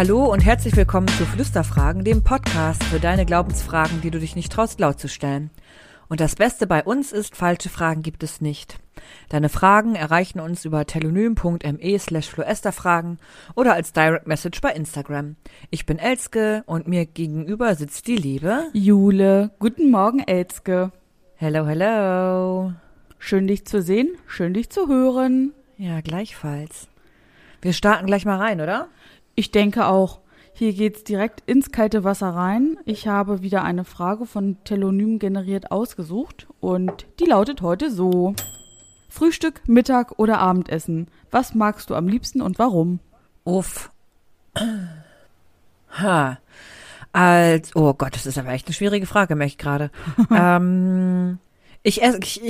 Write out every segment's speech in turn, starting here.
Hallo und herzlich willkommen zu Flüsterfragen, dem Podcast für deine Glaubensfragen, die du dich nicht traust, laut zu stellen. Und das Beste bei uns ist, falsche Fragen gibt es nicht. Deine Fragen erreichen uns über telonym.me/floesterfragen oder als Direct Message bei Instagram. Ich bin Elske und mir gegenüber sitzt die liebe Jule. Guten Morgen, Elske. Hello, hello. Schön, dich zu sehen, schön, dich zu hören. Ja, gleichfalls. Wir starten gleich mal rein, oder? Ich denke auch. Hier geht's direkt ins kalte Wasser rein. Ich habe wieder eine Frage von Telonym generiert ausgesucht und die lautet heute so. Frühstück, Mittag oder Abendessen? Was magst du am liebsten und warum? Uff. Oh Gott, das ist aber echt eine schwierige Frage, merke ich gerade. Ich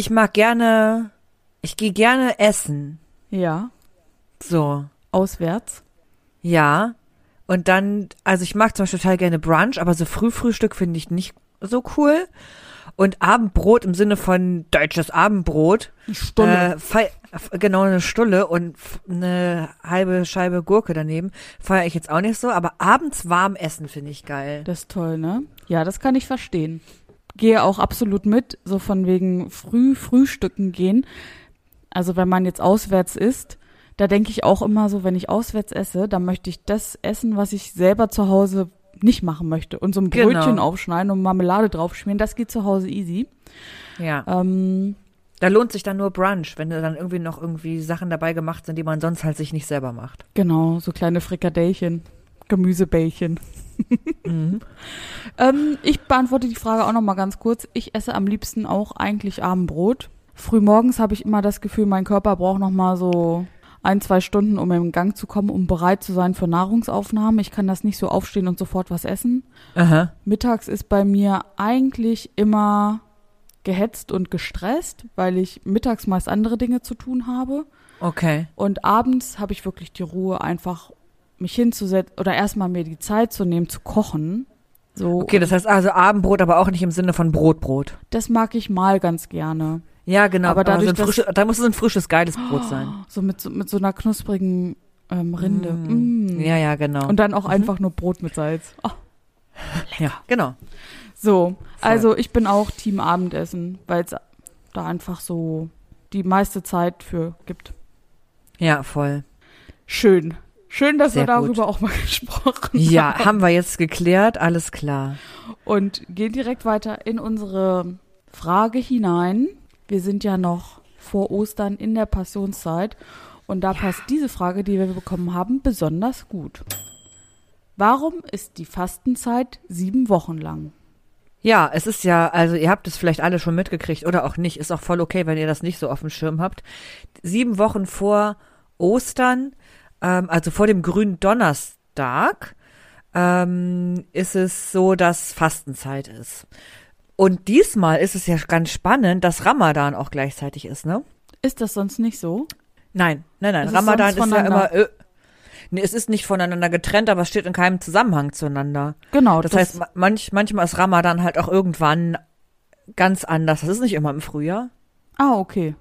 gehe gerne essen. Ja. So. Auswärts? Ja. Und dann, also ich mag zum Beispiel total gerne Brunch, aber so Frühfrühstück finde ich nicht so cool. Und Abendbrot im Sinne von deutsches Abendbrot. Eine Stulle. Genau, eine Stulle und eine halbe Scheibe Gurke daneben. Feiere ich jetzt auch nicht so, aber abends warm essen finde ich geil. Das ist toll, ne? Ja, das kann ich verstehen. Gehe auch absolut mit, so von wegen frühstücken gehen. Also wenn man jetzt auswärts isst, da denke ich auch immer so, wenn ich auswärts esse, dann möchte ich das essen, was ich selber zu Hause nicht machen möchte. Und so ein Brötchen aufschneiden und Marmelade draufschmieren, das geht zu Hause easy. Ja. Da lohnt sich dann nur Brunch, wenn dann irgendwie Sachen dabei gemacht sind, die man sonst halt sich nicht selber macht. Genau, so kleine Frikadellchen, Gemüsebällchen. Mhm. Ich beantworte die Frage auch noch mal ganz kurz. Ich esse am liebsten auch eigentlich Abendbrot. Frühmorgens habe ich immer das Gefühl, mein Körper braucht noch mal so 1-2 Stunden, um in Gang zu kommen, um bereit zu sein für Nahrungsaufnahme. Ich kann das nicht so aufstehen und sofort was essen. Aha. Mittags ist bei mir eigentlich immer gehetzt und gestresst, weil ich mittags meist andere Dinge zu tun habe. Okay. Und abends habe ich wirklich die Ruhe, einfach mich hinzusetzen oder erstmal mir die Zeit zu nehmen, zu kochen. So. Okay, das heißt also Abendbrot, aber auch nicht im Sinne von Brot. Das mag ich mal ganz gerne. Ja, genau. Aber dadurch, da muss es ein frisches, geiles Brot sein. So mit so einer knusprigen Rinde. Ja, genau. Und dann auch einfach nur Brot mit Salz. Oh. Ja, genau. So, also ich bin auch Team Abendessen, weil es da einfach so die meiste Zeit für gibt. Ja, voll. Schön, dass Sehr wir darüber gut. auch mal gesprochen haben. Ja, haben wir jetzt geklärt, alles klar. Und gehen direkt weiter in unsere Frage hinein. Wir sind ja noch vor Ostern in der Passionszeit und da passt diese Frage, die wir bekommen haben, besonders gut. Warum ist die Fastenzeit 7 Wochen lang? Ja, es ist ja, also ihr habt es vielleicht alle schon mitgekriegt oder auch nicht, ist auch voll okay, wenn ihr das nicht so auf dem Schirm habt. 7 Wochen vor Ostern, also vor dem grünen Donnerstag, ist es so, dass Fastenzeit ist. Und diesmal ist es ja ganz spannend, dass Ramadan auch gleichzeitig ist, ne? Ist das sonst nicht so? Nein. Ist Ramadan es ist ja immer, voneinander? nee, es ist nicht voneinander getrennt, aber es steht in keinem Zusammenhang zueinander. Genau. Das heißt, manchmal ist Ramadan halt auch irgendwann ganz anders. Das ist nicht immer im Frühjahr. Ah, okay.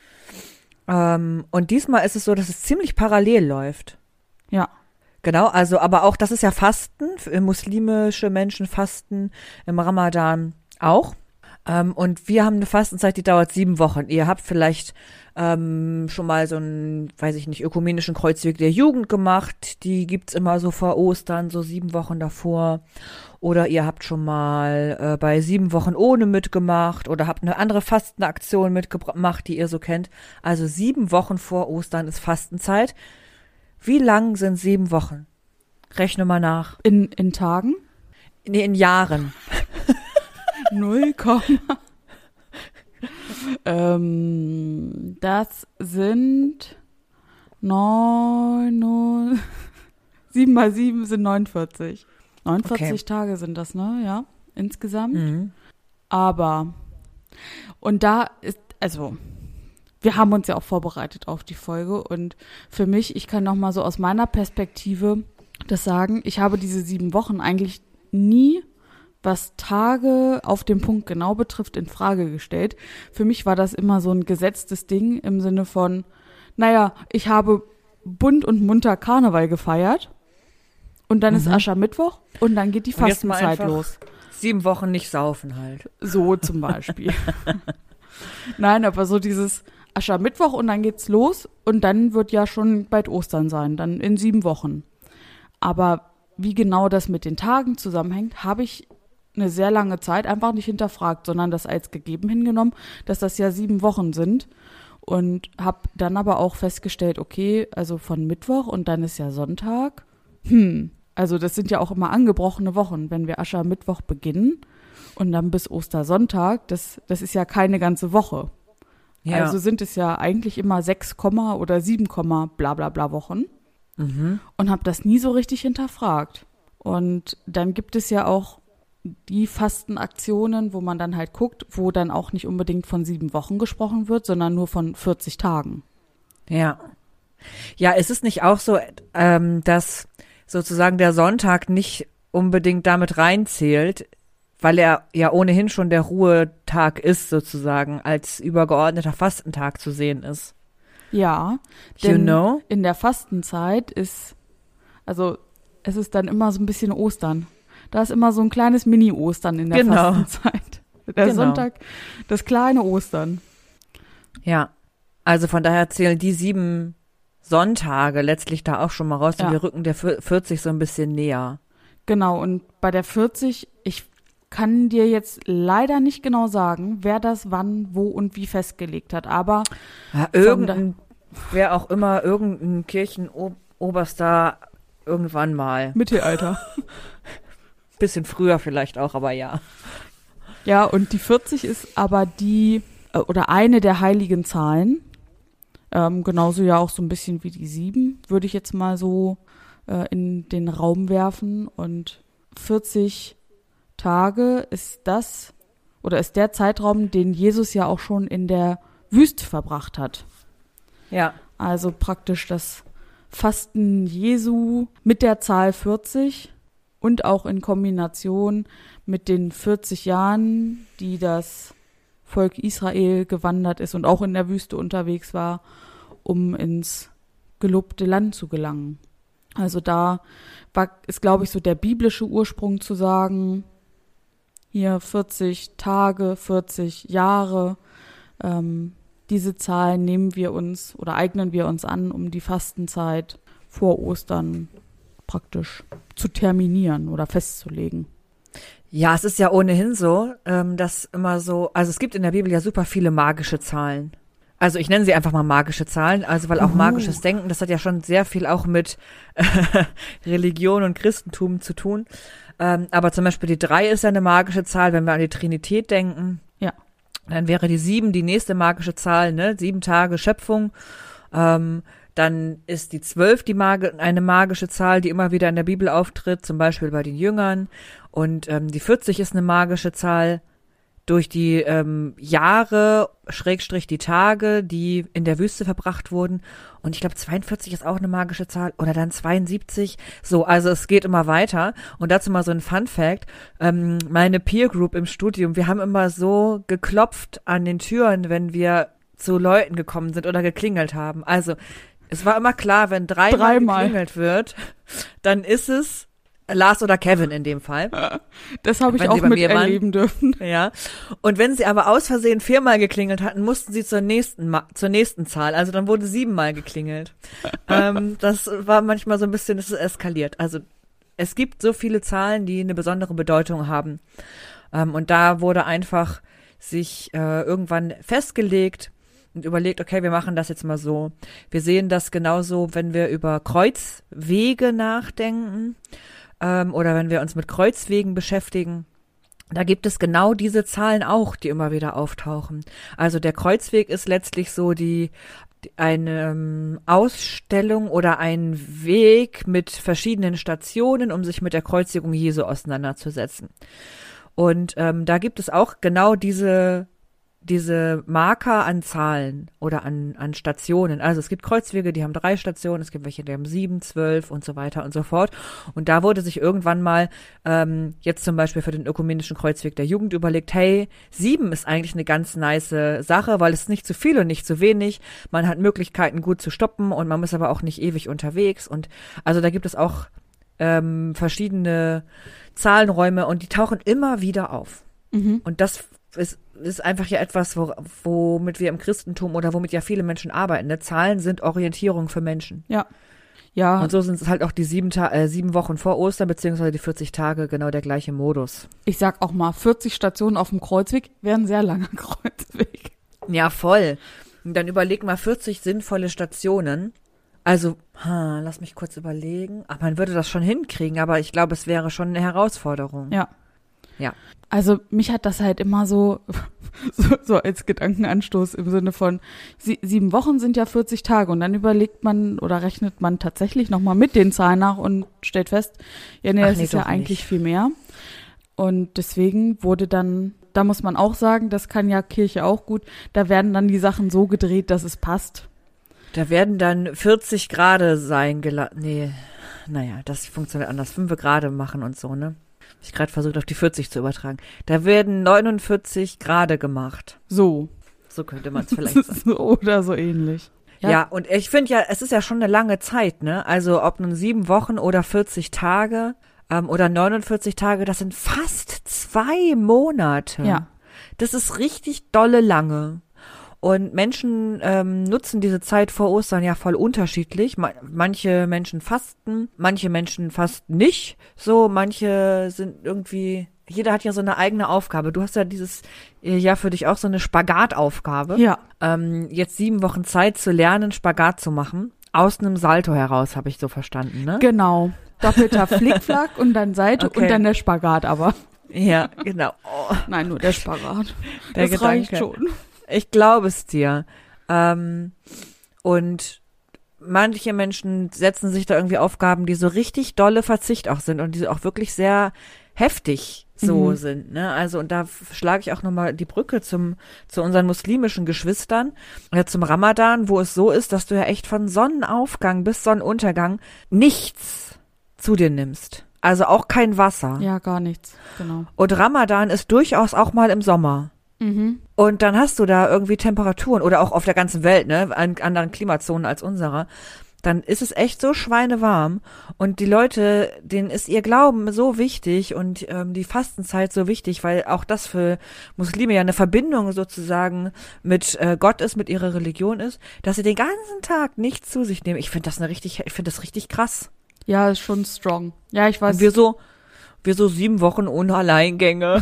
Und diesmal ist es so, dass es ziemlich parallel läuft. Ja. Genau, also, aber auch das ist ja Fasten, muslimische Menschen fasten im Ramadan auch. Und wir haben eine Fastenzeit, die dauert 7 Wochen. Ihr habt vielleicht schon mal so einen, weiß ich nicht, ökumenischen Kreuzweg der Jugend gemacht. Die gibt's immer so vor Ostern, so 7 Wochen davor. Oder ihr habt schon mal bei 7 Wochen ohne mitgemacht oder habt eine andere Fastenaktion mitgemacht, die ihr so kennt. Also 7 Wochen vor Ostern ist Fastenzeit. Wie lang sind 7 Wochen? Rechne mal nach. In Tagen? Nee, in Jahren. 0, das sind 7 mal 7 sind 49. 49 Okay. Tage sind das, ne? Ja, insgesamt. Mhm. Aber, und da ist, also, wir haben uns ja auch vorbereitet auf die Folge und für mich, ich kann noch mal so aus meiner Perspektive das sagen, ich habe diese 7 Wochen eigentlich nie, was Tage auf den Punkt genau betrifft, in Frage gestellt. Für mich war das immer so ein gesetztes Ding im Sinne von, naja, ich habe bunt und munter Karneval gefeiert Und dann ist Aschermittwoch und dann geht die Und jetzt mal Fastenzeit einfach los. 7 Wochen nicht saufen halt. So zum Beispiel. Nein, aber so dieses Aschermittwoch und dann geht's los und dann wird ja schon bald Ostern sein, dann in 7 Wochen. Aber wie genau das mit den Tagen zusammenhängt, habe ich eine sehr lange Zeit einfach nicht hinterfragt, sondern das als gegeben hingenommen, dass das ja 7 Wochen sind. Und habe dann aber auch festgestellt, okay, also von Mittwoch und dann ist ja Sonntag. Also das sind ja auch immer angebrochene Wochen, wenn wir Aschermittwoch beginnen und dann bis Ostersonntag, das ist ja keine ganze Woche. Ja. Also sind es ja eigentlich immer 6, oder 7, bla bla bla Wochen. Und habe das nie so richtig hinterfragt. Und dann gibt es ja auch die Fastenaktionen, wo man dann halt guckt, wo dann auch nicht unbedingt von 7 Wochen gesprochen wird, sondern nur von 40 Tagen. Ja. Ja, ist es nicht auch so, dass sozusagen der Sonntag nicht unbedingt damit reinzählt, weil er ja ohnehin schon der Ruhetag ist, sozusagen, als übergeordneter Fastentag zu sehen ist? Ja, denn in der Fastenzeit es ist dann immer so ein bisschen Ostern. Da ist immer so ein kleines Mini-Ostern in der Fastenzeit. Der Sonntag, das kleine Ostern. Ja, also von daher zählen die 7 Sonntage letztlich da auch schon mal raus und wir rücken der 40 so ein bisschen näher. Genau, und bei der 40, ich kann dir jetzt leider nicht genau sagen, wer das wann, wo und wie festgelegt hat, aber wer auch immer, irgendein Kirchenoberster irgendwann mal. Mittelalter. Bisschen früher vielleicht auch, aber ja. Ja, und die 40 ist aber die, oder eine der heiligen Zahlen. Genauso ja auch so ein bisschen wie die 7, würde ich jetzt mal so in den Raum werfen. Und 40 Tage ist der Zeitraum, den Jesus ja auch schon in der Wüste verbracht hat. Ja. Also praktisch das Fasten Jesu mit der Zahl 40 und auch in Kombination mit den 40 Jahren, die das Volk Israel gewandert ist und auch in der Wüste unterwegs war, um ins gelobte Land zu gelangen. Also da ist, glaube ich, so der biblische Ursprung zu sagen, hier 40 Tage, 40 Jahre, diese Zahlen nehmen wir uns oder eignen wir uns an, um die Fastenzeit vor Ostern praktisch zu terminieren oder festzulegen. Ja, es ist ja ohnehin so, dass immer so, also es gibt in der Bibel ja super viele magische Zahlen. Also ich nenne sie einfach mal magische Zahlen, also weil auch magisches Denken, das hat ja schon sehr viel auch mit Religion und Christentum zu tun. Aber zum Beispiel die 3 ist ja eine magische Zahl, wenn wir an die Trinität denken. Ja. Dann wäre die 7 die nächste magische Zahl, ne? 7 Tage Schöpfung. Dann ist die 12 eine magische Zahl, die immer wieder in der Bibel auftritt, zum Beispiel bei den Jüngern. Und die 40 ist eine magische Zahl durch die Jahre, / die Tage, die in der Wüste verbracht wurden. Und ich glaube, 42 ist auch eine magische Zahl oder dann 72. So, also es geht immer weiter. Und dazu mal so ein Fun-Fact. Meine Peer Group im Studium, wir haben immer so geklopft an den Türen, wenn wir zu Leuten gekommen sind oder geklingelt haben. Also es war immer klar, wenn dreimal geklingelt wird, dann ist es Lars oder Kevin in dem Fall. Das habe ich auch miterleben dürfen. Ja. Und wenn sie aber aus Versehen 4-mal geklingelt hatten, mussten sie zur nächsten Zahl. Also dann wurde 7-mal geklingelt. Das war manchmal so ein bisschen, das ist eskaliert. Also es gibt so viele Zahlen, die eine besondere Bedeutung haben. Und da wurde einfach sich irgendwann festgelegt und überlegt, okay, wir machen das jetzt mal so. Wir sehen das genauso, wenn wir über Kreuzwege nachdenken. Oder wenn wir uns mit Kreuzwegen beschäftigen, da gibt es genau diese Zahlen auch, die immer wieder auftauchen. Also der Kreuzweg ist letztlich so eine Ausstellung oder ein Weg mit verschiedenen Stationen, um sich mit der Kreuzigung Jesu auseinanderzusetzen. Und da gibt es auch genau diese Marker an Zahlen oder an Stationen. Also es gibt Kreuzwege, die haben 3 Stationen, es gibt welche, die haben 7, 12 und so weiter und so fort. Und da wurde sich irgendwann mal jetzt zum Beispiel für den ökumenischen Kreuzweg der Jugend überlegt, hey, 7 ist eigentlich eine ganz nice Sache, weil es ist nicht zu viel und nicht zu wenig. Man hat Möglichkeiten, gut zu stoppen und man ist aber auch nicht ewig unterwegs. Und also da gibt es auch verschiedene Zahlenräume und die tauchen immer wieder auf. Und das ist einfach ja etwas, womit wir im Christentum oder womit ja viele Menschen arbeiten. Ne? Zahlen sind Orientierung für Menschen. Ja. Ja. Und so sind es halt auch die 7 Wochen vor Ostern, beziehungsweise die 40 Tage, genau der gleiche Modus. Ich sag auch mal, 40 Stationen auf dem Kreuzweg wäre ein sehr langer Kreuzweg. Ja, voll. Und dann überleg mal 40 sinnvolle Stationen. Also, lass mich kurz überlegen. Ach, man würde das schon hinkriegen, aber ich glaube, es wäre schon eine Herausforderung. Ja. Ja. Also mich hat das halt immer so als Gedankenanstoß im Sinne von 7 Wochen sind ja 40 Tage und dann überlegt man oder rechnet man tatsächlich nochmal mit den Zahlen nach und stellt fest, das ist ja eigentlich nicht. viel mehr. Und deswegen wurde dann, da muss man auch sagen, das kann ja Kirche auch gut, da werden dann die Sachen so gedreht, dass es passt. Da werden dann 40 Grade sein gelassen. Nee, naja, das funktioniert anders. 5 Grade machen und so, ne? Ich gerade versucht, auf die 40 zu übertragen. Da werden 49 Grade gemacht. So könnte man es vielleicht sagen. Oder so ähnlich. Ja, und ich finde ja, es ist ja schon eine lange Zeit, ne? Also ob nun 7 Wochen oder 40 Tage oder 49 Tage, das sind fast 2 Monate. Ja. Das ist richtig dolle lange. Und Menschen nutzen diese Zeit vor Ostern ja voll unterschiedlich. Manche Menschen fasten nicht. So, manche sind irgendwie, jeder hat ja so eine eigene Aufgabe. Du hast ja dieses Jahr für dich auch so eine Spagataufgabe. Ja. Jetzt 7 Wochen Zeit zu lernen, Spagat zu machen. Aus einem Salto heraus, habe ich so verstanden, ne? Genau. Doppelter Flickflack und dann Seite und dann der Spagat aber. Ja, genau. Oh. Nein, nur der Spagat. Der Das Gedanke. reicht schon. Ich glaube es dir. Und manche Menschen setzen sich da irgendwie Aufgaben, die so richtig dolle Verzicht auch sind und die auch wirklich sehr heftig so sind. Ne? Also und da schlage ich auch nochmal die Brücke zu unseren muslimischen Geschwistern, zum Ramadan, wo es so ist, dass du ja echt von Sonnenaufgang bis Sonnenuntergang nichts zu dir nimmst. Also auch kein Wasser. Ja, gar nichts, genau. Und Ramadan ist durchaus auch mal im Sommer. Und dann hast du da irgendwie Temperaturen oder auch auf der ganzen Welt, ne, an anderen Klimazonen als unserer, dann ist es echt so schweinewarm und die Leute, denen ist ihr Glauben so wichtig und die Fastenzeit so wichtig, weil auch das für Muslime ja eine Verbindung sozusagen mit Gott ist, mit ihrer Religion ist, dass sie den ganzen Tag nichts zu sich nehmen. Ich finde das richtig krass. Ja, ist schon strong. Ja, ich weiß. Und wir so 7 Wochen ohne Alleingänge.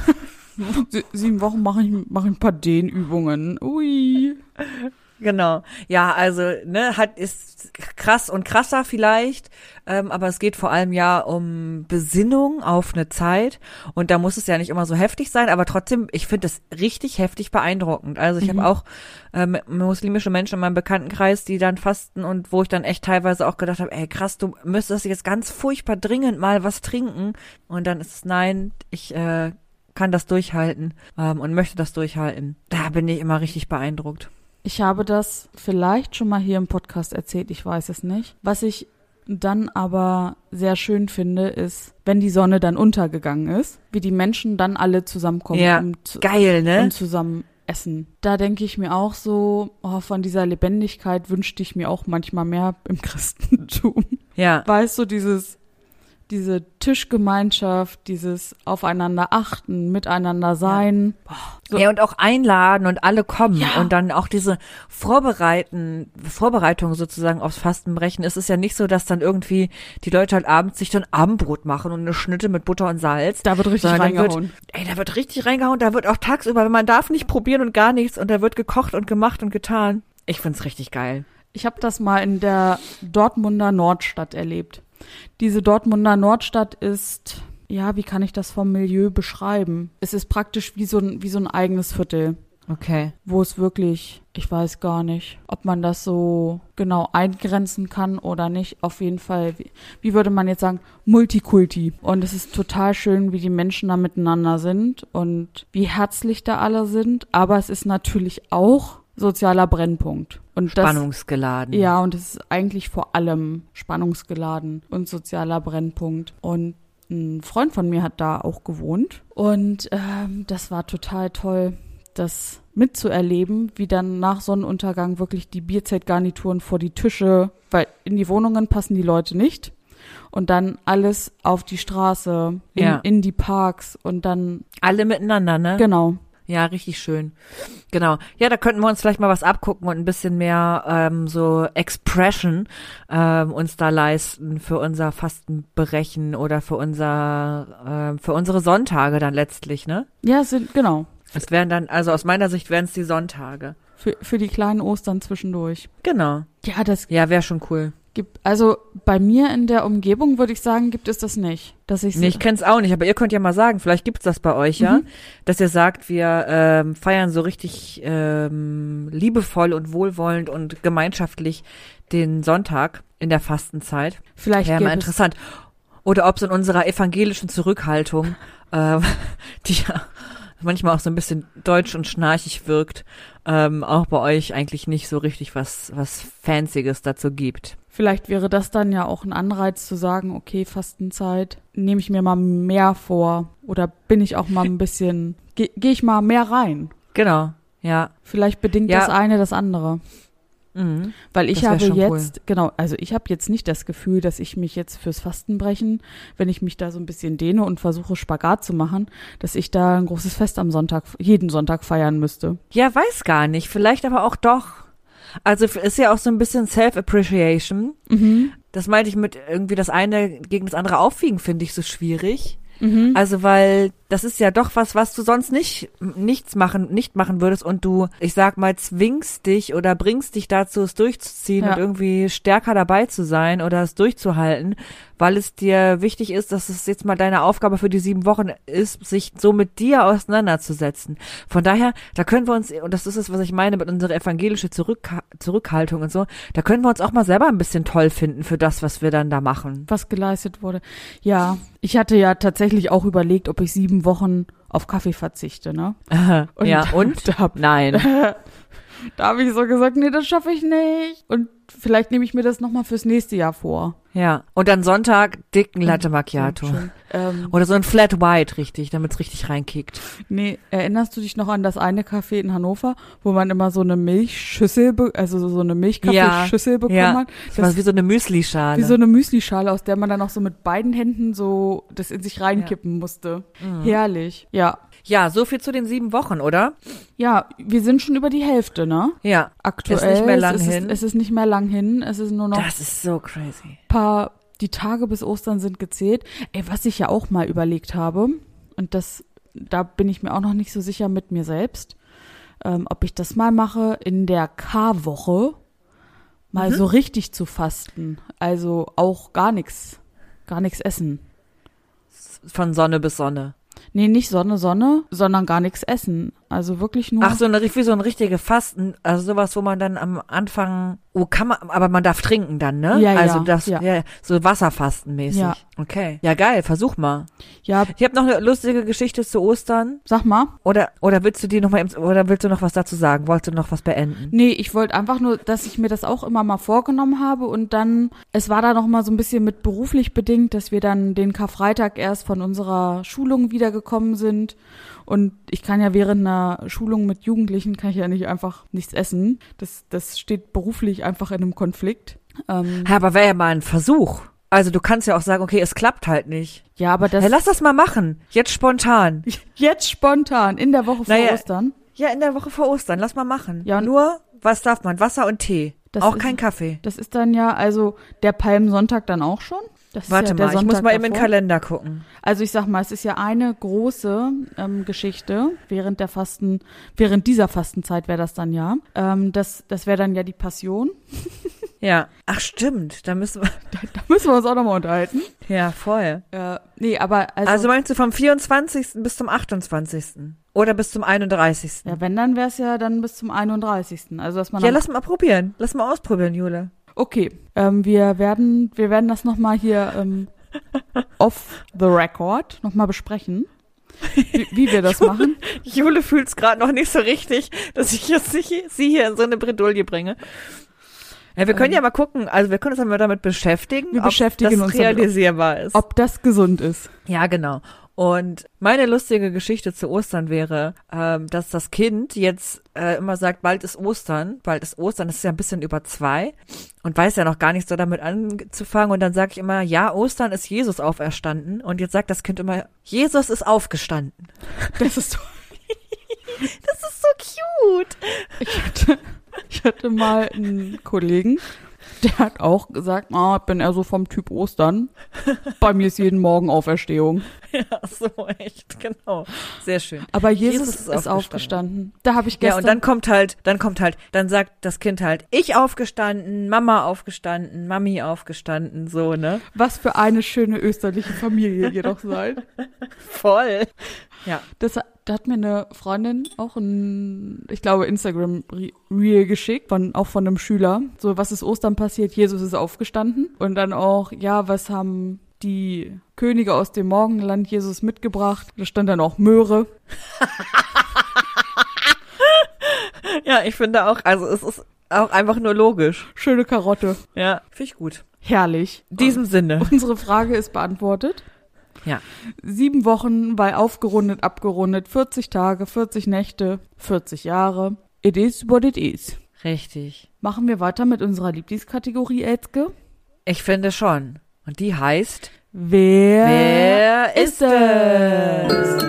7 Wochen mache ich ein paar Dehnübungen. Ui. Genau. Ja, also, ne, ist krass und krasser vielleicht, aber es geht vor allem ja um Besinnung auf eine Zeit und da muss es ja nicht immer so heftig sein, aber trotzdem, ich finde es richtig heftig beeindruckend. Also ich habe auch muslimische Menschen in meinem Bekanntenkreis, die dann fasten und wo ich dann echt teilweise auch gedacht habe, ey krass, du müsstest jetzt ganz furchtbar dringend mal was trinken und dann ist es nein, ich kann das durchhalten und möchte das durchhalten. Da bin ich immer richtig beeindruckt. Ich habe das vielleicht schon mal hier im Podcast erzählt, ich weiß es nicht. Was ich dann aber sehr schön finde, ist, wenn die Sonne dann untergegangen ist, wie die Menschen dann alle zusammenkommen geil, ne? und zusammen essen. Da denke ich mir auch so, von dieser Lebendigkeit wünschte ich mir auch manchmal mehr im Christentum. Ja. Weißt du, diese Tischgemeinschaft, dieses Aufeinander achten, miteinander sein. Ja. So. Ja, und auch einladen und alle kommen. Ja. Und dann auch diese Vorbereitung sozusagen aufs Fastenbrechen. Es ist ja nicht so, dass dann irgendwie die Leute halt abends sich dann Abendbrot machen und eine Schnitte mit Butter und Salz. Da wird richtig reingehauen. Da wird richtig reingehauen. Da wird auch tagsüber, man darf nicht probieren und gar nichts. Und da wird gekocht und gemacht und getan. Ich find's richtig geil. Ich habe das mal in der Dortmunder Nordstadt erlebt. Diese Dortmunder Nordstadt ist, ja, wie kann ich das vom Milieu beschreiben? Es ist praktisch wie so ein eigenes Viertel. Okay. Wo es wirklich, ich weiß gar nicht, ob man das so genau eingrenzen kann oder nicht. Auf jeden Fall, wie würde man jetzt sagen, Multikulti. Und es ist total schön, wie die Menschen da miteinander sind und wie herzlich da alle sind. Aber es ist natürlich auch sozialer Brennpunkt. Und spannungsgeladen. Ja, und es ist eigentlich vor allem spannungsgeladen und sozialer Brennpunkt. Und ein Freund von mir hat da auch gewohnt. Und das war total toll, das mitzuerleben, wie dann nach Sonnenuntergang wirklich die Bierzeltgarnituren vor die Tische, weil in die Wohnungen passen die Leute nicht. und dann alles auf die Straße, in die Parks und dann. Alle miteinander, ne? Genau. Ja, richtig schön. Genau. Ja, da könnten wir uns vielleicht mal was abgucken und ein bisschen mehr so Expression uns da leisten für unser Fastenbrechen oder für unsere Sonntage dann letztlich, ne? Ja, genau. Es wären dann, also aus meiner Sicht wären es die Sonntage. Für die kleinen Ostern zwischendurch. Genau. Ja, wäre schon cool. Also bei mir in der Umgebung würde ich sagen, gibt es das nicht. Ich kenne es auch nicht, aber ihr könnt ja mal sagen, vielleicht gibt's das bei euch, ja, dass ihr sagt, wir feiern so richtig liebevoll und wohlwollend und gemeinschaftlich den Sonntag in der Fastenzeit. Vielleicht wäre mal interessant. Oder ob es in unserer evangelischen Zurückhaltung, die ja manchmal auch so ein bisschen deutsch und schnarchig wirkt, auch bei euch eigentlich nicht so richtig was Fancyes dazu gibt. Vielleicht wäre das dann ja auch ein Anreiz zu sagen, okay, Fastenzeit, nehme ich mir mal mehr vor oder bin ich auch mal ein bisschen, gehe ich mal mehr rein. Genau, ja. Vielleicht bedingt das eine das andere. Mhm. Weil ich habe jetzt, cool. genau, also ich habe jetzt nicht das Gefühl, dass ich mich jetzt fürs Fastenbrechen, wenn ich mich da so ein bisschen dehne und versuche Spagat zu machen, dass ich da ein großes Fest am Sonntag, jeden Sonntag feiern müsste. Ja, weiß gar nicht, vielleicht aber auch doch. Also ist ja auch so ein bisschen Self-Appreciation. Mhm. Das meinte ich mit irgendwie das eine gegen das andere aufwiegen, finde ich so schwierig. Mhm. Also weil das ist ja doch was du sonst nicht machen würdest und du, ich sag mal, zwingst dich oder bringst dich dazu, es durchzuziehen und irgendwie stärker dabei zu sein oder es durchzuhalten, weil es dir wichtig ist, dass es jetzt mal deine Aufgabe für die 7 Wochen ist, sich so mit dir auseinanderzusetzen. Von daher, da können wir uns, und das ist es, was ich meine mit unserer evangelischen Zurückhaltung und so, da können wir uns auch mal selber ein bisschen toll finden für das, was wir dann da machen. Was geleistet wurde. Ja, ich hatte ja tatsächlich auch überlegt, ob ich 7 Wochen auf Kaffee verzichte, ne? Und ja, und? Nein. Da habe ich so gesagt, nee, das schaffe ich nicht. Und vielleicht nehme ich mir das nochmal fürs nächste Jahr vor. Ja, und dann Sonntag dicken Latte Macchiato. Oder so ein Flat White, richtig, damit es richtig reinkickt. Nee, erinnerst du dich noch an das eine Café in Hannover, wo man immer so eine Milchschüssel, so eine Milchkaffeeschüssel bekommen hat? Das war wie so eine Müslischale. Wie so eine Müslischale, aus der man dann auch so mit beiden Händen so das in sich reinkippen musste. Mhm. Herrlich, ja. Ja, so viel zu den 7 Wochen, oder? Ja, wir sind schon über die Hälfte, ne? Ja. Aktuell ist nicht mehr lang hin. Es ist nicht mehr lang hin. Es ist nur noch. Das ist so crazy. Die Tage bis Ostern sind gezählt. Ey, was ich ja auch mal überlegt habe, und da bin ich mir auch noch nicht so sicher mit mir selbst, ob ich das mal mache, in der Karwoche mal so richtig zu fasten. Also auch gar nichts essen. Von Sonne bis Sonne. Nee, nicht Sonne, sondern gar nichts essen. Also wirklich nur. Ach, wie so ein richtige Fasten, also sowas, wo man dann am Anfang, aber man darf trinken dann, ne? Ja, also ja. So Wasserfastenmäßig. Ja. Okay. Ja, geil, versuch mal. Ja. Ich habe noch eine lustige Geschichte zu Ostern. Sag mal. Oder willst du noch was dazu sagen? Wolltest du noch was beenden? Nee, ich wollte einfach nur, dass ich mir das auch immer mal vorgenommen habe und dann, es war da noch mal so ein bisschen mit beruflich bedingt, dass wir dann den Karfreitag erst von unserer Schulung wiedergekommen sind. Und ich kann ja während einer Schulung mit Jugendlichen, kann ich ja nicht einfach nichts essen. Das steht beruflich einfach in einem Konflikt. Ja, aber wäre ja mal ein Versuch. Also du kannst ja auch sagen, okay, es klappt halt nicht. Ja, aber das... Ja, lass das mal machen. Jetzt spontan. Jetzt spontan, in der Woche vor Ostern? Ja, in der Woche vor Ostern. Lass mal machen. Ja, nur, was darf man? Wasser und Tee. Auch kein Kaffee. Das ist dann ja, also der Palmsonntag dann auch schon? Warte mal, ich muss mal eben in den Kalender gucken. Also ich sag mal, es ist ja eine große Geschichte während dieser Fastenzeit wäre das dann ja. Das wäre dann ja die Passion. Ja. Ach stimmt, da müssen wir uns auch nochmal unterhalten. Ja, voll. Nee, aber also meinst du vom 24. bis zum 28. Oder bis zum 31. Ja, wenn, dann wäre es ja dann bis zum 31. Also dass man lass mal probieren. Lass mal ausprobieren, Jule. Okay, wir werden das nochmal hier off the record nochmal besprechen, wie wir das machen. Jule fühlt es gerade noch nicht so richtig, dass ich jetzt sie hier in so eine Bredouille bringe. Ja, wir können ja mal gucken, also wir können uns dann mal damit beschäftigen, ob das realisierbar ist. Ob das gesund ist. Ja, genau. Und meine lustige Geschichte zu Ostern wäre, dass das Kind jetzt immer sagt, bald ist Ostern, das ist ja ein bisschen über 2 und weiß ja noch gar nicht so damit anzufangen. Und dann sage ich immer, ja, Ostern ist Jesus auferstanden. Und jetzt sagt das Kind immer, Jesus ist aufgestanden. Das ist so, Das ist so cute. ich hatte mal einen Kollegen, der hat auch gesagt, ich bin eher so vom Typ Ostern. Bei mir ist jeden Morgen Auferstehung. Ja, so echt, genau. Sehr schön. Aber Jesus ist aufgestanden. Da habe ich gestern... Ja, und dann sagt das Kind halt, ich aufgestanden, Mama aufgestanden, Mami aufgestanden, so, ne? Was für eine schöne österliche Familie ihr doch seid. Voll. Ja. Da hat mir eine Freundin auch ich glaube, Instagram-Reel geschickt, auch von einem Schüler. So, was ist Ostern passiert? Jesus ist aufgestanden. Und dann auch, ja, was haben die Könige aus dem Morgenland Jesus mitgebracht? Da stand dann auch Möhre. Ja, ich finde auch, also es ist auch einfach nur logisch. Schöne Karotte. Ja, finde ich gut. Herrlich. In diesem Sinne. Unsere Frage ist beantwortet. Ja. 7 Wochen bei aufgerundet, abgerundet, 40 Tage, 40 Nächte, 40 Jahre. It is what it is. Richtig. Machen wir weiter mit unserer Lieblingskategorie, Elske? Ich finde schon. Und die heißt Wer ist es?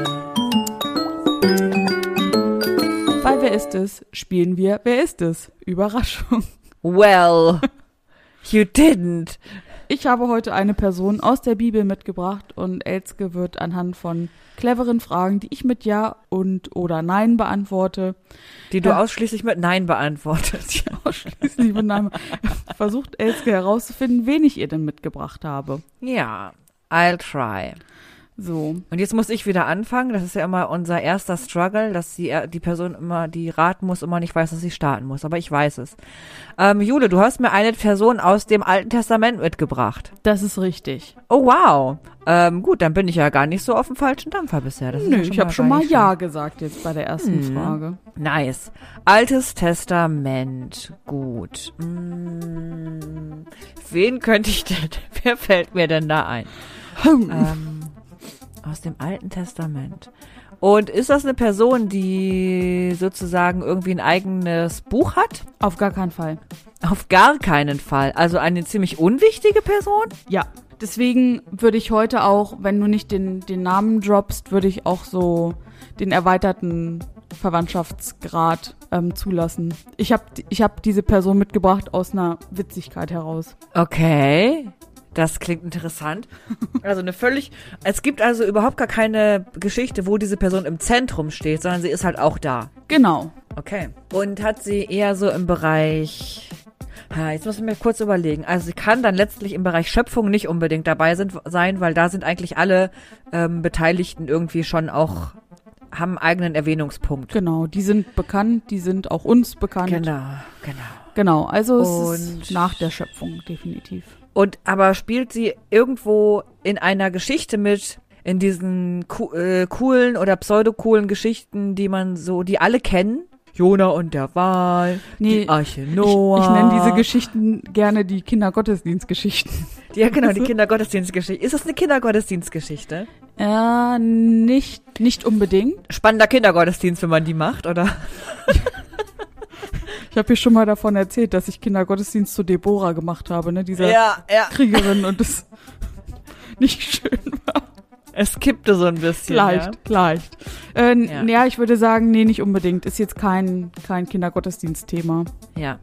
Bei Wer ist es spielen wir Wer ist es? Überraschung. Well, you didn't. Ich habe heute eine Person aus der Bibel mitgebracht und Elske wird anhand von cleveren Fragen, die ich mit Ja und oder Nein beantworte. Die du ausschließlich mit Nein beantwortest. Ausschließlich mit Nein. Versucht Elske herauszufinden, wen ich ihr denn mitgebracht habe. Ja, I'll try. So. Und jetzt muss ich wieder anfangen. Das ist ja immer unser erster Struggle, dass die Person immer, die raten muss, immer nicht weiß, dass sie starten muss. Aber ich weiß es. Jule, du hast mir eine Person aus dem Alten Testament mitgebracht. Das ist richtig. Oh, wow. Gut, dann bin ich ja gar nicht so auf dem falschen Dampfer bisher. Das ist Nö, ja ich habe schon mal Ja gesagt jetzt bei der ersten Frage. Nice. Altes Testament. Gut. Wen könnte ich denn? Wer fällt mir denn da ein? Aus dem Alten Testament. Und ist das eine Person, die sozusagen irgendwie ein eigenes Buch hat? Auf gar keinen Fall. Auf gar keinen Fall. Also eine ziemlich unwichtige Person? Ja. Deswegen würde ich heute auch, wenn du nicht den Namen droppst, würde ich auch so den erweiterten Verwandtschaftsgrad zulassen. Ich hab diese Person mitgebracht aus einer Witzigkeit heraus. Okay. Das klingt interessant. Also es gibt also überhaupt gar keine Geschichte, wo diese Person im Zentrum steht, sondern sie ist halt auch da. Genau. Okay. Und hat sie eher so im Bereich, jetzt muss ich mir kurz überlegen, also sie kann dann letztlich im Bereich Schöpfung nicht unbedingt dabei sein, weil da sind eigentlich alle Beteiligten irgendwie schon auch, haben einen eigenen Erwähnungspunkt. Genau, die sind bekannt, die sind auch uns bekannt. Genau, also es ist nach der Schöpfung, definitiv. Aber spielt sie irgendwo in einer Geschichte mit, in diesen coolen oder pseudo-coolen Geschichten, die alle kennen? Jona und der Wal, die Arche Noah. Ich nenne diese Geschichten gerne die Kindergottesdienstgeschichten. Ja, genau, die Kindergottesdienstgeschichte. Ist das eine Kindergottesdienstgeschichte? Nicht unbedingt. Spannender Kindergottesdienst, wenn man die macht, oder? Ich habe hier schon mal davon erzählt, dass ich Kindergottesdienst zu Deborah gemacht habe, ne? Dieser Kriegerin und das nicht schön war. Es kippte so ein bisschen. Leicht. Ja, ich würde sagen, nee, nicht unbedingt. Ist jetzt kein Kindergottesdienstthema. Ja.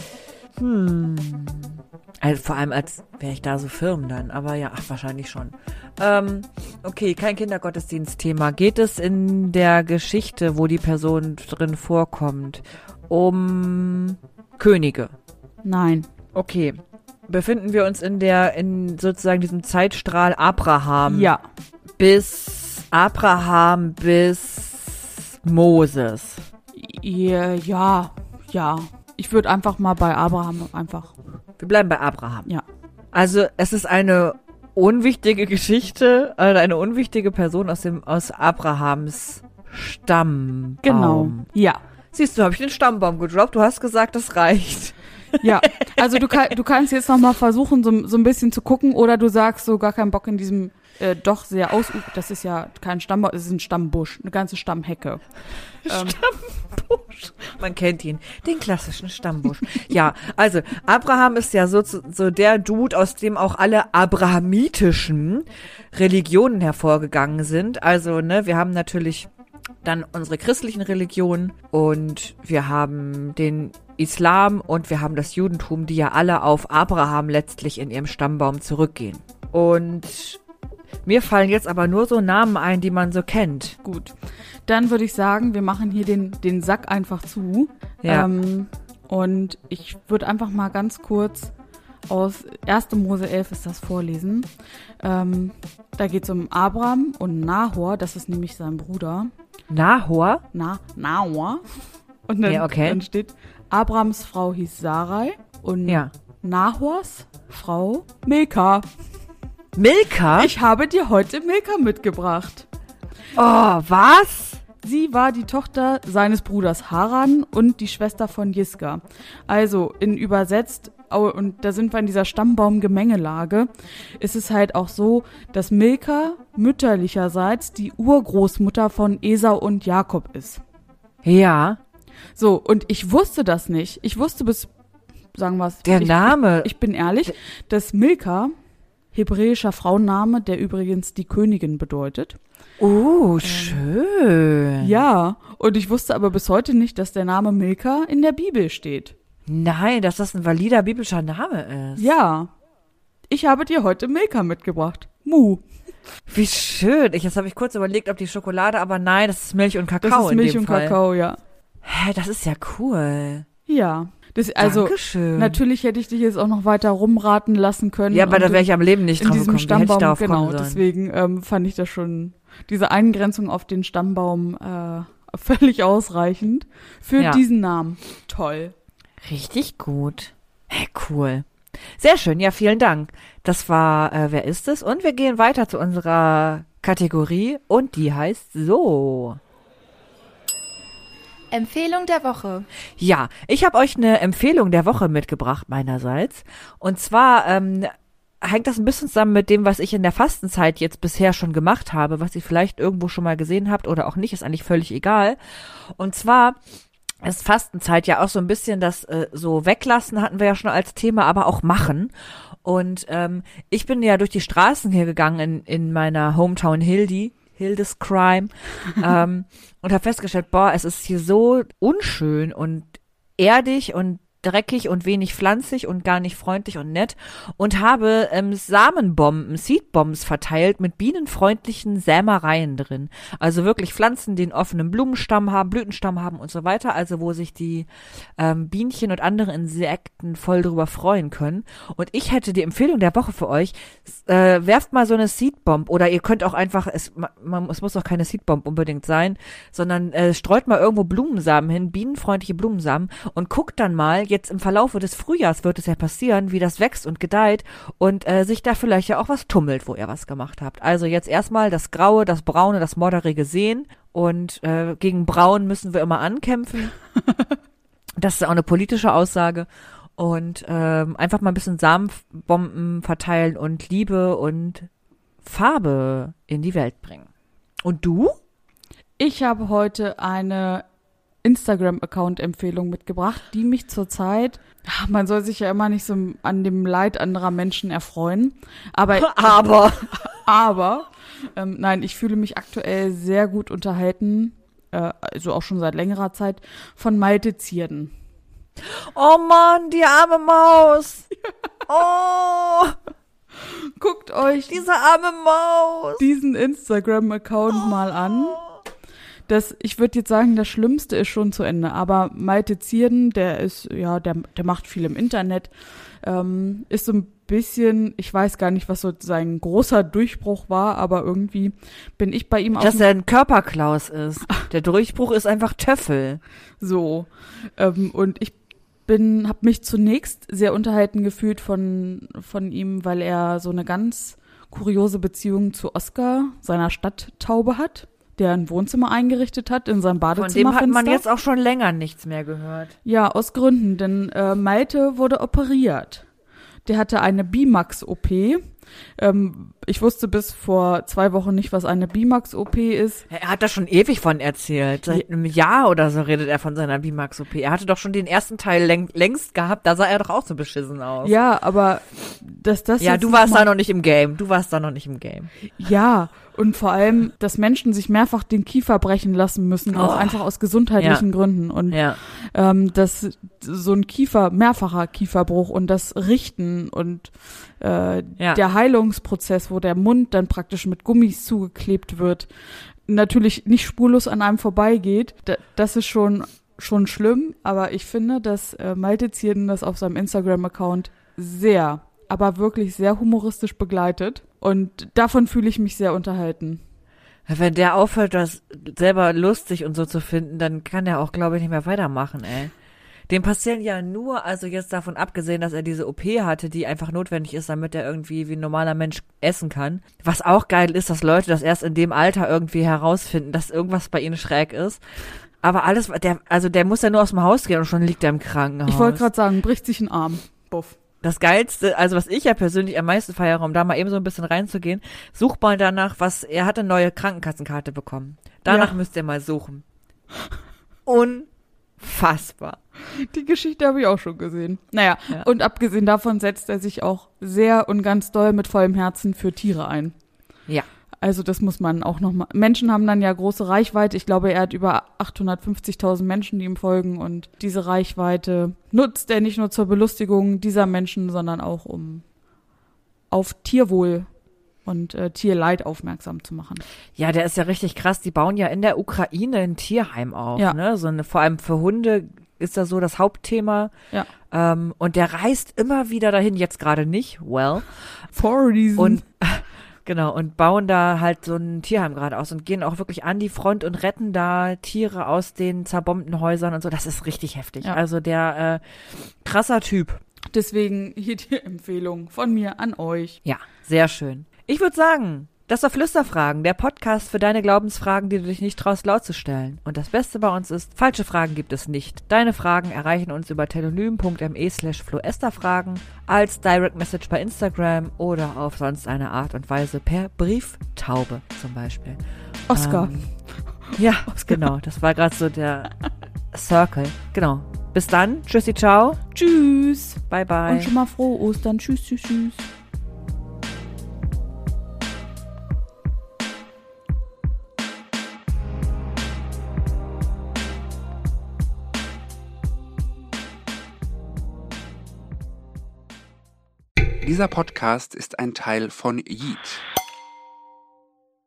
Also vor allem, als wäre ich da so firm dann. Aber ja, wahrscheinlich schon. Okay, kein Kindergottesdienstthema. Geht es in der Geschichte, wo die Person drin vorkommt, um Könige? Nein. Okay. Befinden wir uns in sozusagen diesem Zeitstrahl Abraham? Ja. Bis Moses? Ja. Ich würde einfach mal bei Abraham Wir bleiben bei Abraham. Ja. Also es ist eine unwichtige Geschichte, eine unwichtige Person aus Abrahams Stammbaum. Genau. Ja. Siehst du, habe ich den Stammbaum gedroppt. Du hast gesagt, das reicht. Ja, also du kannst jetzt noch mal versuchen, so ein bisschen zu gucken, oder du sagst so gar keinen Bock in diesem doch sehr das ist ja kein Stammbaum, es ist ein Stammbusch, eine ganze Stammhecke. Stammbusch. Man kennt ihn, den klassischen Stammbusch. Ja, also Abraham ist ja so der Dude, aus dem auch alle abrahamitischen Religionen hervorgegangen sind. Also, ne, wir haben natürlich dann unsere christlichen Religionen und wir haben den Islam und wir haben das Judentum, die ja alle auf Abraham letztlich in ihrem Stammbaum zurückgehen. Und mir fallen jetzt aber nur so Namen ein, die man so kennt. Gut, dann würde ich sagen, wir machen hier den Sack einfach zu. Ja. Und ich würde einfach mal ganz kurz aus 1. Mose 11 ist das vorlesen. Da geht es um Abraham und Nahor, das ist nämlich sein Bruder. Nahor? Nahor. Und dann, dann steht, Abrahams Frau hieß Sarai und Nahors Frau Milka. Milka? Ich habe dir heute Milka mitgebracht. Oh, was? Sie war die Tochter seines Bruders Haran und die Schwester von Jiska. Also in übersetzt, und da sind wir in dieser Stammbaumgemengelage, ist es halt auch so, dass Milka mütterlicherseits die Urgroßmutter von Esau und Jakob ist. Ja. So, und ich wusste das nicht. Ich wusste sagen wir es. Der Name. Ich bin ehrlich, dass Milka, hebräischer Frauenname, der übrigens die Königin bedeutet. Oh, schön. Ja, und ich wusste aber bis heute nicht, dass der Name Milka in der Bibel steht. Nein, dass das ein valider biblischer Name ist. Ja. Ich habe dir heute Milka mitgebracht. Mu. Wie schön. Jetzt habe ich kurz überlegt, ob die Schokolade, aber nein, das ist Milch und Kakao Das ist in Milch dem und Fall. Kakao, ja. Hä, das ist ja cool. Ja. Dankeschön. Natürlich hätte ich dich jetzt auch noch weiter rumraten lassen können. Ja, aber da wäre ich am Leben nicht in drauf diesem gekommen. Wie hätte ich Stammbaum, darauf genau, kommen sollen? deswegen fand ich das schon, diese Eingrenzung auf den Stammbaum völlig ausreichend für diesen Namen. Toll. Richtig gut. Hey, cool. Sehr schön, ja, vielen Dank. Das war Wer ist es? Und wir gehen weiter zu unserer Kategorie und die heißt so. Empfehlung der Woche. Ja, ich habe euch eine Empfehlung der Woche mitgebracht meinerseits. Und zwar hängt das ein bisschen zusammen mit dem, was ich in der Fastenzeit jetzt bisher schon gemacht habe, was ihr vielleicht irgendwo schon mal gesehen habt oder auch nicht, ist eigentlich völlig egal. Und zwar ist Fastenzeit ja auch so ein bisschen das so weglassen, hatten wir ja schon als Thema, aber auch machen. Und ich bin ja durch die Straßen hier gegangen in meiner Hometown Hildesheim und habe festgestellt, es ist hier so unschön und erdig und dreckig und wenig pflanzig und gar nicht freundlich und nett und habe Seedbombs verteilt mit bienenfreundlichen Sämereien drin. Also wirklich Pflanzen, die einen offenen Blumenstamm haben, Blütenstamm haben und so weiter, also wo sich die Bienchen und andere Insekten voll drüber freuen können. Und ich hätte die Empfehlung der Woche für euch, werft mal so eine Seedbomb oder ihr könnt auch einfach, es muss auch keine Seedbomb unbedingt sein, sondern streut mal irgendwo Blumensamen hin, bienenfreundliche Blumensamen und guckt dann mal, jetzt im Verlaufe des Frühjahrs wird es ja passieren, wie das wächst und gedeiht und sich da vielleicht ja auch was tummelt, wo ihr was gemacht habt. Also jetzt erstmal das Graue, das Braune, das Modderige sehen und gegen Braun müssen wir immer ankämpfen. Das ist auch eine politische Aussage. Und einfach mal ein bisschen Samenbomben verteilen und Liebe und Farbe in die Welt bringen. Und du? Ich habe heute eine Instagram-Account-Empfehlung mitgebracht, die mich zurzeit, man soll sich ja immer nicht so an dem Leid anderer Menschen erfreuen, aber nein, ich fühle mich aktuell sehr gut unterhalten, also auch schon seit längerer Zeit, von Malte Zierden. Oh Mann, die arme Maus. Oh. Guckt euch diese arme Maus. Diesen Instagram-Account mal an. Ich würde jetzt sagen, das Schlimmste ist schon zu Ende. Aber Malte Zierden, der ist, ja, der macht viel im Internet, ist so ein bisschen, ich weiß gar nicht, was so sein großer Durchbruch war, aber irgendwie bin ich bei ihm auch. Dass er ein Körperklaus ist. Der Durchbruch ist einfach Töffel. So. Und ich habe mich zunächst sehr unterhalten gefühlt von ihm, weil er so eine ganz kuriose Beziehung zu Oscar, seiner Stadttaube hat, der ein Wohnzimmer eingerichtet hat in seinem Badezimmerfenster. Von dem hat man jetzt auch schon länger nichts mehr gehört. Ja, aus Gründen, denn Malte wurde operiert. der hatte eine Bimax-OP. Ich wusste bis vor 2 Wochen nicht, was eine Bimax-OP ist. Er hat da schon ewig von erzählt. Seit einem Jahr oder so redet er von seiner Bimax-OP. Er hatte doch schon den ersten Teil längst gehabt, da sah er doch auch so beschissen aus. Ja, aber dass das ja, jetzt du warst da noch nicht im Game. Ja, und vor allem, dass Menschen sich mehrfach den Kiefer brechen lassen müssen, auch einfach aus gesundheitlichen Gründen. Und dass so ein mehrfacher Kieferbruch und das Richten und der Heilungsprozess, wo der Mund dann praktisch mit Gummis zugeklebt wird, natürlich nicht spurlos an einem vorbeigeht, das ist schon schlimm. Aber ich finde, dass Malte Zierden das auf seinem Instagram-Account aber wirklich sehr humoristisch begleitet. Und davon fühle ich mich sehr unterhalten. Wenn der aufhört, das selber lustig und so zu finden, dann kann er auch, glaube ich, nicht mehr weitermachen, ey. Dem passieren ja nur, also jetzt davon abgesehen, dass er diese OP hatte, die einfach notwendig ist, damit er irgendwie wie ein normaler Mensch essen kann. Was auch geil ist, dass Leute das erst in dem Alter irgendwie herausfinden, dass irgendwas bei ihnen schräg ist. Aber alles, der muss ja nur aus dem Haus gehen und schon liegt er im Krankenhaus. Ich wollte gerade sagen, bricht sich ein Arm. Buff. Das Geilste, also was ich ja persönlich am meisten feiere, um da mal eben so ein bisschen reinzugehen, such mal danach, er hat eine neue Krankenkassenkarte bekommen. Danach müsst ihr mal suchen. Unfassbar. Die Geschichte habe ich auch schon gesehen. Naja, und abgesehen davon setzt er sich auch sehr und ganz doll mit vollem Herzen für Tiere ein. Ja. Also das muss man auch nochmal. Menschen haben dann ja große Reichweite. Ich glaube, er hat über 850.000 Menschen, die ihm folgen. Und diese Reichweite nutzt er nicht nur zur Belustigung dieser Menschen, sondern auch um auf Tierwohl und Tierleid aufmerksam zu machen. Ja, der ist ja richtig krass. Die bauen ja in der Ukraine ein Tierheim auf. Ja. Ne? Vor allem für Hunde ist das so das Hauptthema. Ja. Und der reist immer wieder dahin, jetzt gerade nicht. For a reason. Und genau, und bauen da halt so ein Tierheim gerade aus und gehen auch wirklich an die Front und retten da Tiere aus den zerbombten Häusern und so. Das ist richtig heftig. Ja. Also der krasser Typ. Deswegen hier die Empfehlung von mir an euch. Ja, sehr schön. Ich würde sagen, das war Flüsterfragen, der Podcast für deine Glaubensfragen, die du dich nicht traust laut zu stellen. Und das Beste bei uns ist, falsche Fragen gibt es nicht. Deine Fragen erreichen uns über telonym.me/floesterfragen, als Direct Message bei Instagram oder auf sonst eine Art und Weise per Brieftaube zum Beispiel. Oscar. Ja, Oscar. Genau, das war gerade so der Circle. Genau. Bis dann. Tschüssi, ciao. Tschüss. Bye, bye. Und schon mal frohe Ostern. Tschüss, tschüss, tschüss. Dieser Podcast ist ein Teil von Yeet.